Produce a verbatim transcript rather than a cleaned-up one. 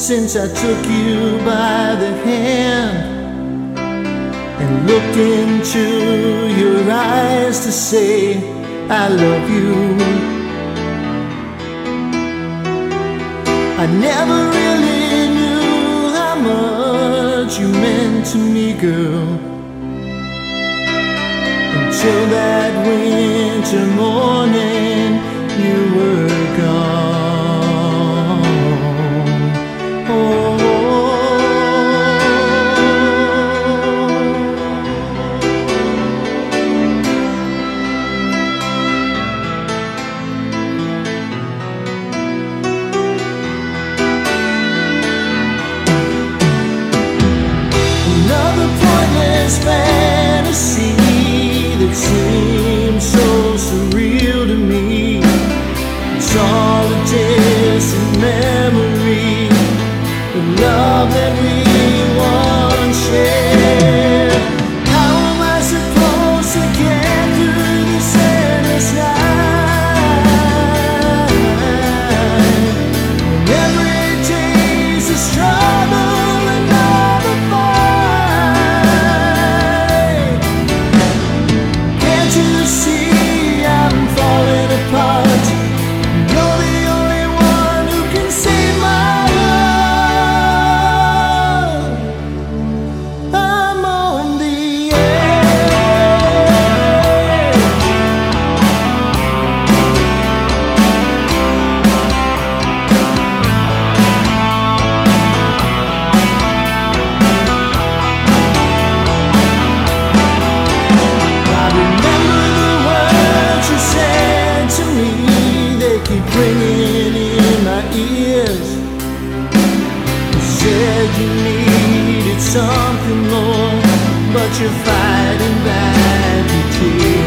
since I took you by the hand and looked into your eyes to say I love you. I never really knew how much you meant to me, girl, until that winter morning you were gone. Oh, another pointless fantasy that seems so surreal to me. It's all a distant memory, the love that we once shared. How am I supposed to get through this endless night when every day's a struggle, another fight? Can't you see I'm falling apart? You're the only one who can save my love. I'm on the edge. I remember the words you said to me, they keep ringing in my ears. You said you needed something more, but you're fighting back your tears.